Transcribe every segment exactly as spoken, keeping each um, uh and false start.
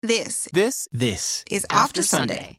This This this is After Sunday.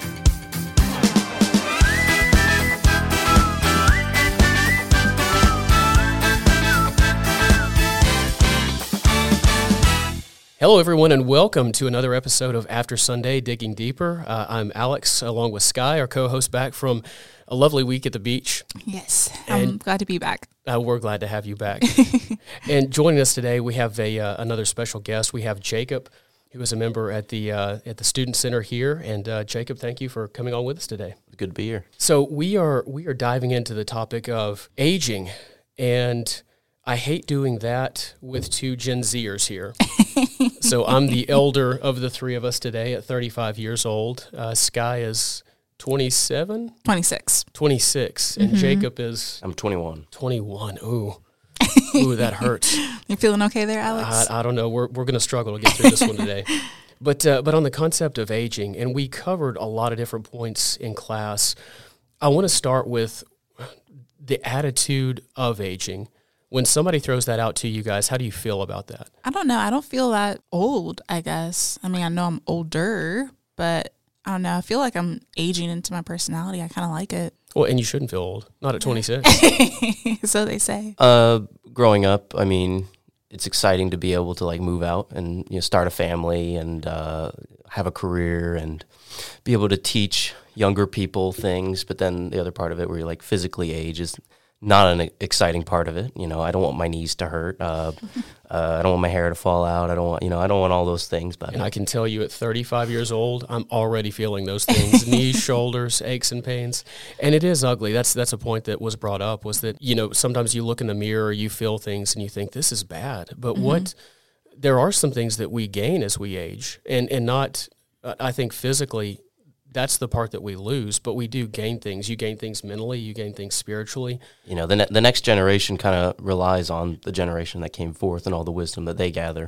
Hello, everyone, and welcome to another episode of After Sunday, Digging Deeper. Uh, I'm Alex, along with Sky, our co-host, back from a lovely week at the beach. Yes, I'm And, glad to be back. Uh, we're glad to have you back. And joining us today, we have a uh, another special guest. We have Jacob, who is a member at the uh, at the Student Center here. And uh, Jacob, thank you for coming on with us today. Good to be here. So we are we are diving into the topic of aging, and I hate doing that with two Gen Zers here. So I'm the elder of the three of us today at thirty-five years old. Uh, Sky is twenty-seven? twenty-six. twenty-six. And Mm-hmm. Jacob is I'm twenty-one. twenty-one. Ooh. Ooh, that hurts. You feeling okay there, Alex? I, I don't know. We're we're going to struggle to get through this one today. But uh, but on the concept of aging, and we covered a lot of different points in class, I want to start with the attitude of aging. When somebody throws that out to you guys, how do you feel about that? I don't know. I don't feel that old, I guess. I mean, I know I'm older, but I don't know. I feel like I'm aging into my personality. I kind of like it. Well, and you shouldn't feel old. Not at twenty-six. So they say. Uh, growing up, I mean, it's exciting to be able to like move out and you know start a family and uh, have a career and be able to teach younger people things. But then the other part of it, where you like physically age, is not an exciting part of it. You know, I don't want my knees to hurt. Uh, uh, I don't want my hair to fall out. I don't want, you know, I don't want all those things. But And I can tell you at thirty-five years old, I'm already feeling those things, knees, shoulders, aches and pains. And it is ugly. That's that's a point that was brought up, was that, you know, sometimes you look in the mirror, you feel things and you think, this is bad. But mm-hmm. what, there are some things that we gain as we age, and, and not, I think physically, that's the part that we lose, but we do gain things. You gain things mentally, you gain things spiritually. You know, the ne- the next generation kind of relies on the generation that came forth and all the wisdom that they gather.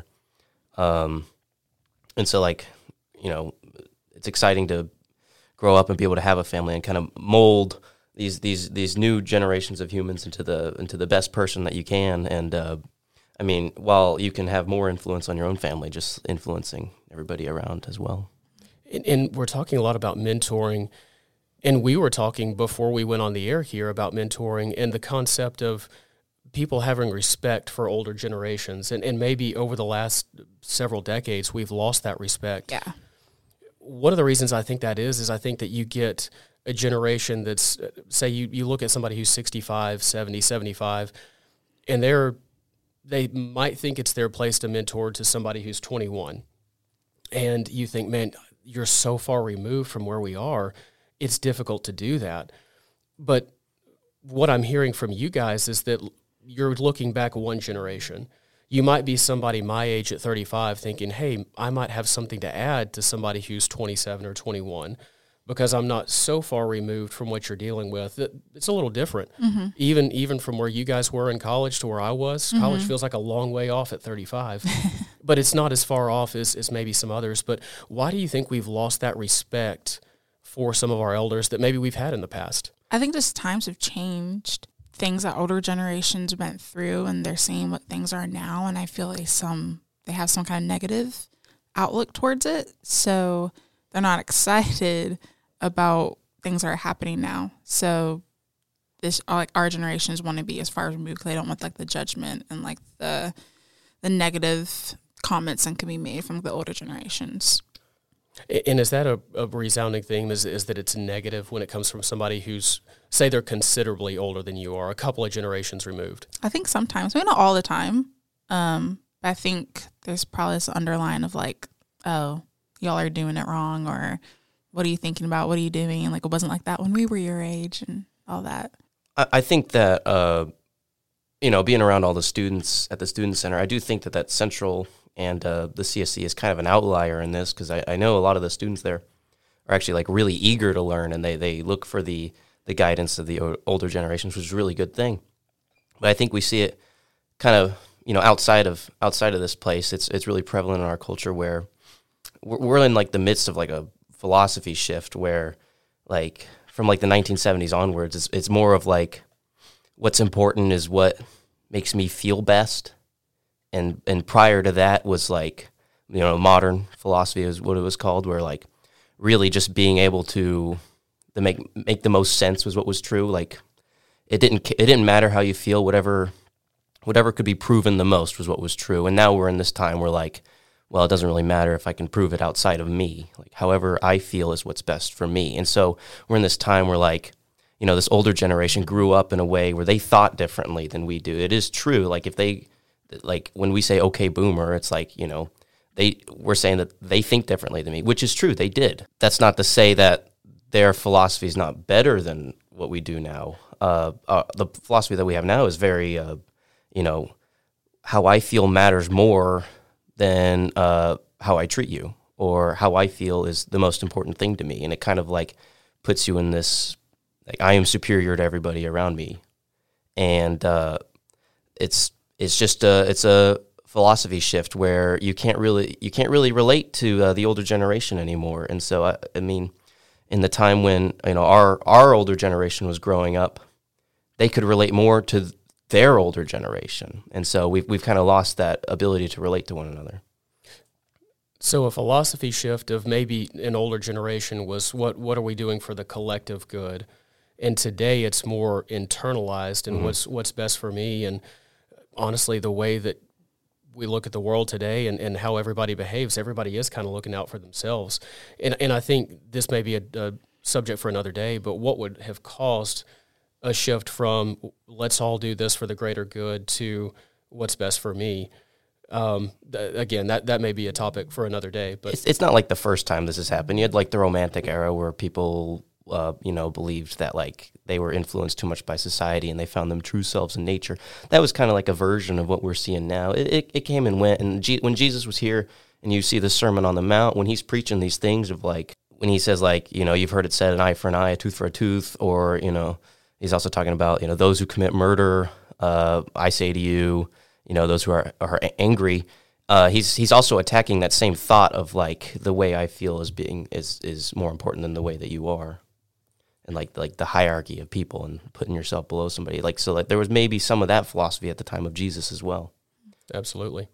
Um, and so, like, you know, it's exciting to grow up and be able to have a family and kind of mold these these these new generations of humans into the into the best person that you can. And uh, I mean, while you can have more influence on your own family, just influencing everybody around as well. And, and we're talking a lot about mentoring, and we were talking before we went on the air here about mentoring and the concept of people having respect for older generations. And, and maybe over the last several decades, we've lost that respect. Yeah. One of the reasons I think that is, is I think that you get a generation that's, say you, you look at somebody who's sixty-five, seventy, seventy-five, and they're, they might think it's their place to mentor to somebody who's twenty-one. And you think, man, you're so far removed from where we are, it's difficult to do that. But what I'm hearing from you guys is that you're looking back one generation. You might be somebody my age at thirty-five thinking, hey, I might have something to add to somebody who's twenty-seven or twenty-one, because I'm not so far removed from what you're dealing with. It's a little different. Mm-hmm. Even even from where you guys were in college to where I was, mm-hmm. college feels like a long way off at thirty-five. But it's not as far off as, as maybe some others. But why do you think we've lost that respect for some of our elders that maybe we've had in the past? I think just times have changed. Things that older generations went through, and they're seeing what things are now, and I feel like some they have some kind of negative outlook towards it. So they're not excited about things that are happening now. So this, like, our generations want to be as far removed. They don't want like the judgment and like the the negative comments that can be made from the older generations. And is that a, a resounding theme, is, is that it's negative when it comes from somebody who's, say they're considerably older than you are, a couple of generations removed? I think sometimes, maybe not all the time, um, but I think there's probably this underline of like, oh, y'all are doing it wrong, or what are you thinking about? What are you doing? And like, it wasn't like that when we were your age and all that. I, I think that, uh, you know, being around all the students at the Student Center, I do think that that Central and uh, the C S C is kind of an outlier in this, because I, I know a lot of the students there are actually like really eager to learn, and they, they look for the, the guidance of the o- older generations, which is a really good thing. But I think we see it kind of, you know, outside of outside of this place. It's it's really prevalent in our culture, where we're, we're in like the midst of like a philosophy shift, where like from like the nineteen seventies onwards, it's, it's more of like what's important is what makes me feel best. And and prior to that was like you know, modern philosophy is what it was called, where like really just being able to to make make the most sense was what was true. Like it didn't it didn't matter how you feel, whatever whatever could be proven the most was what was true. And now we're in this time where like, well, it doesn't really matter if I can prove it outside of me. Like however I feel is what's best for me. And so we're in this time where like, you know, this older generation grew up in a way where they thought differently than we do. It is true. Like if they, like when we say, okay, boomer, it's like, you know, they we're saying that they think differently than me, which is true. They did. That's not to say that their philosophy is not better than what we do now. Uh, uh, the philosophy that we have now is very, uh, you know, how I feel matters more than uh, how I treat you, or how I feel is the most important thing to me. And it kind of like puts you in this, like I am superior to everybody around me. And uh, it's it's just a, it's a philosophy shift where you can't really you can't really relate to uh, the older generation anymore. And so I, I mean, in the time when you know our our older generation was growing up, they could relate more to their older generation, and so we've we've kind of lost that ability to relate to one another. So a philosophy shift of maybe an older generation was what what are we doing for the collective good, and today it's more internalized and mm-hmm. what's what's best for me. And honestly, the way that we look at the world today and, and how everybody behaves, everybody is kind of looking out for themselves. And and I think this may be a, a subject for another day, but what would have caused a shift from let's all do this for the greater good to what's best for me? Um, th- again, that, that may be a topic for another day. But it's, it's not like the first time this has happened. You had like the Romantic era where people, uh, you know, believed that like they were influenced too much by society and they found them true selves in nature. That was kind of like a version of what we're seeing now. It it, it came and went. And G- when Jesus was here, and you see the Sermon on the Mount, when he's preaching these things of like when he says like, you know, you've heard it said, an eye for an eye, a tooth for a tooth, or you know. He's also talking about, you know, those who commit murder, uh, I say to you, you know, those who are, are angry. Uh, he's he's also attacking that same thought of like the way I feel is being is is more important than the way that you are, and like like the hierarchy of people and putting yourself below somebody. Like so, like there was maybe some of that philosophy at the time of Jesus as well. Absolutely.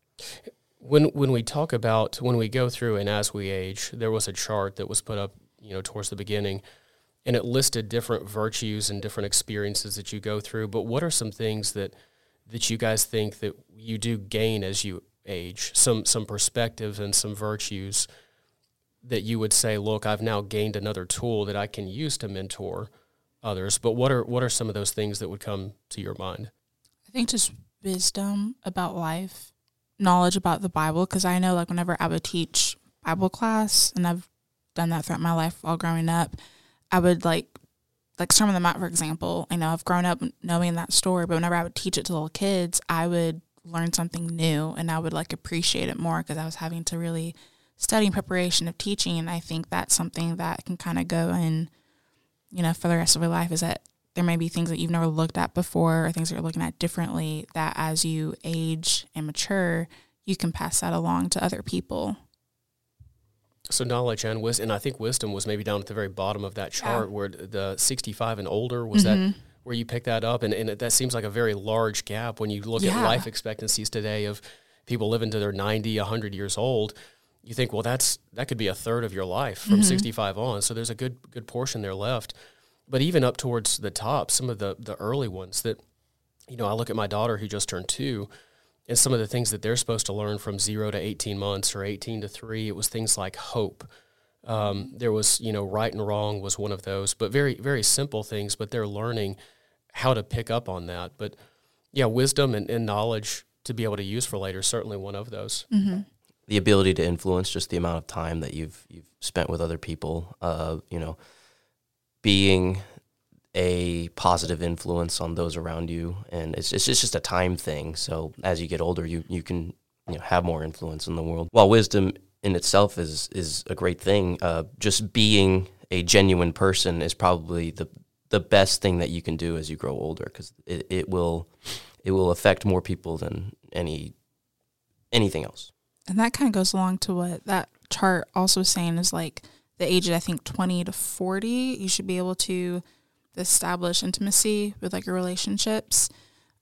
When when we talk about when we go through and as we age, there was a chart that was put up, you know, towards the beginning. And it listed different virtues and different experiences that you go through. But what are some things that that you guys think that you do gain as you age? Some some perspectives and some virtues that you would say, look, I've now gained another tool that I can use to mentor others. But what are what are some of those things that would come to your mind? I think just wisdom about life, knowledge about the Bible, because I know like whenever I would teach Bible class, and I've done that throughout my life while growing up, I would like, like Sermon on the Mount, for example. I know I've grown up knowing that story, but whenever I would teach it to little kids, I would learn something new and I would like appreciate it more because I was having to really study in preparation of teaching. And I think that's something that can kind of go in, you know, for the rest of your life, is that there may be things that you've never looked at before or things that you're looking at differently that as you age and mature, you can pass that along to other people. So knowledge and wisdom, and I think wisdom was maybe down at the very bottom of that chart, yeah. where the sixty-five and older, was mm-hmm. that where you picked that up? And, and it, that seems like a very large gap when you look yeah. at life expectancies today of people living to their ninety, one hundred years old. You think, well, that's that could be a third of your life from mm-hmm. sixty-five on. So there's a good good portion there left. But even up towards the top, some of the, the early ones that, you know, I look at my daughter who just turned two, and some of the things that they're supposed to learn from zero to eighteen months or eighteen to three, it was things like hope. Um, there was, you know, right and wrong was one of those, but very, very simple things, but they're learning how to pick up on that. But yeah, wisdom and, and knowledge to be able to use for later is certainly one of those. Mm-hmm. The ability to influence, just the amount of time that you've you've spent with other people, uh, you know, being a positive influence on those around you, and it's it's just a time thing. So as you get older, you you can you know have more influence in the world. While wisdom in itself is is a great thing, uh, just being a genuine person is probably the the best thing that you can do as you grow older, because it, it will it will affect more people than any anything else. And that kind of goes along to what that chart also is saying, is like the age of, I think, twenty to forty, you should be able to establish intimacy with like your relationships.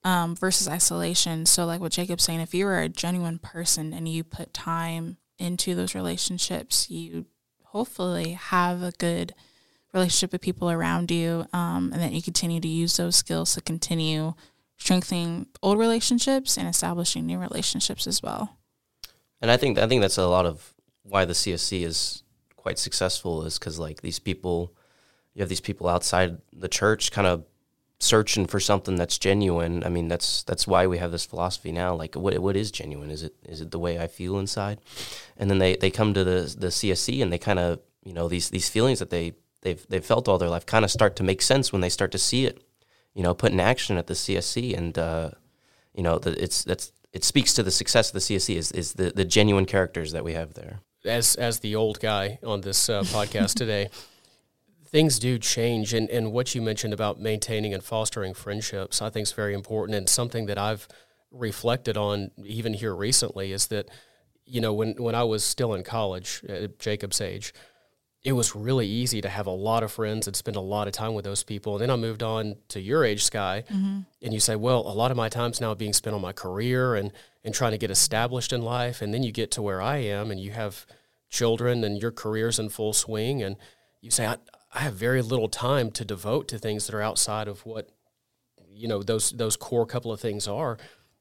um, versus isolation. So like what Jacob's saying, if you are a genuine person and you put time into those relationships, you hopefully have a good relationship with people around you, um, and then you continue to use those skills to continue strengthening old relationships and establishing new relationships as well. And I think I think that's a lot of why the C S C is quite successful, is because like these people, you have these people outside the church kind of searching for something that's genuine. I mean, that's that's why we have this philosophy now. Like, what what is genuine? Is it is it the way I feel inside? And then they, they come to the the C S C and they kind of, you know, these these feelings that they they've they've felt all their life kind of start to make sense when they start to see it, you know, put in action at the C S C. And uh, you know, the, it's that's it speaks to the success of the C S C is is the, the genuine characters that we have there. As as the old guy on this uh, podcast today, things do change, and, and what you mentioned about maintaining and fostering friendships, I think is very important, and something that I've reflected on even here recently is that, you know, when, when I was still in college at Jacob's age, it was really easy to have a lot of friends and spend a lot of time with those people. And then I moved on to your age, Sky, mm-hmm. and you say, well, a lot of my time's now being spent on my career and, and trying to get established in life. And then you get to where I am and you have children and your career's in full swing, and you say, I, I have very little time to devote to things that are outside of what, you know, those those core couple of things are.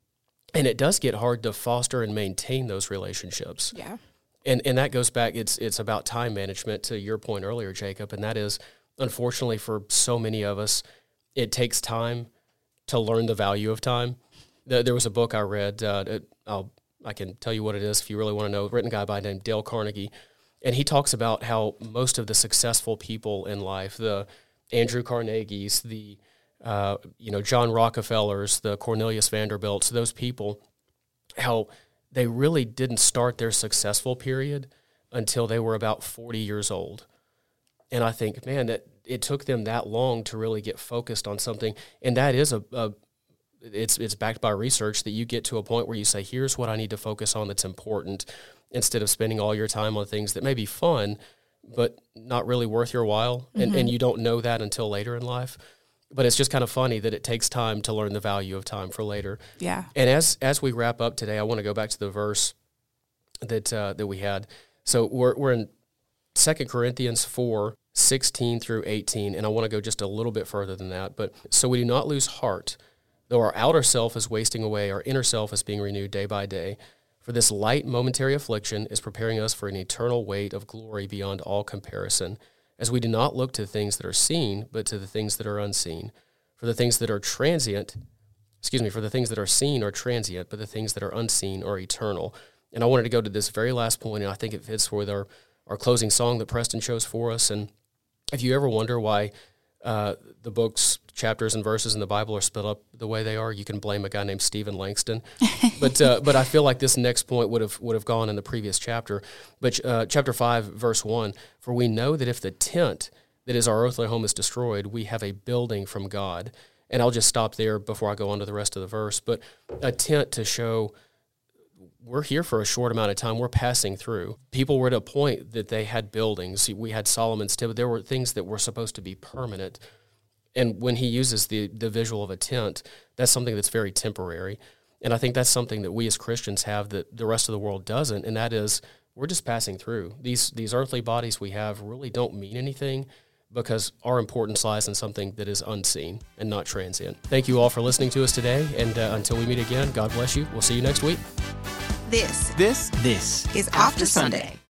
And it does get hard to foster and maintain those relationships. Yeah. And and that goes back, it's it's about time management, to your point earlier, Jacob, and that is, unfortunately for so many of us, it takes time to learn the value of time. The, there was a book I read, uh, it, I'll, I can tell you what it is if you really want to know, written guy by the name Dale Carnegie, and he talks about how most of the successful people in life, the Andrew Carnegies, the uh, you know John Rockefellers, the Cornelius Vanderbilts, those people, how they really didn't start their successful period until they were about forty years old. And I think, man, that it took them that long to really get focused on something. And that is a, a it's it's backed by research that you get to a point where you say, here's what I need to focus on that's important, instead of spending all your time on things that may be fun, but not really worth your while. And, mm-hmm. and you don't know that until later in life. But it's just kind of funny that it takes time to learn the value of time for later. Yeah. And as as we wrap up today, I want to go back to the verse that uh, that we had. So we're we're in Second Corinthians four, sixteen through eighteen, and I want to go just a little bit further than that. But so we do not lose heart, though our outer self is wasting away, our inner self is being renewed day by day. For this light momentary affliction is preparing us for an eternal weight of glory beyond all comparison, as we do not look to things that are seen, but to the things that are unseen. For the things that are transient, excuse me, for the things that are seen are transient, but the things that are unseen are eternal. And I wanted to go to this very last point, and I think it fits with our, our closing song that Preston chose for us. And if you ever wonder why uh, the books, chapters, and verses in the Bible are split up the way they are, you can blame a guy named Stephen Langston. but uh, but I feel like this next point would have would have gone in the previous chapter. But uh, chapter five, verse one, for we know that if the tent that is our earthly home is destroyed, we have a building from God. And I'll just stop there before I go on to the rest of the verse. But a tent to show we're here for a short amount of time. We're passing through. People were at a point that they had buildings. We had Solomon's temple. There were things that were supposed to be permanent. And when he uses the, the visual of a tent, that's something that's very temporary. And I think that's something that we as Christians have that the rest of the world doesn't, and that is we're just passing through. These these earthly bodies we have really don't mean anything because our importance lies in something that is unseen and not transient. Thank you all for listening to us today, and uh, until we meet again, God bless you. We'll see you next week. This, this, this is After Sunday.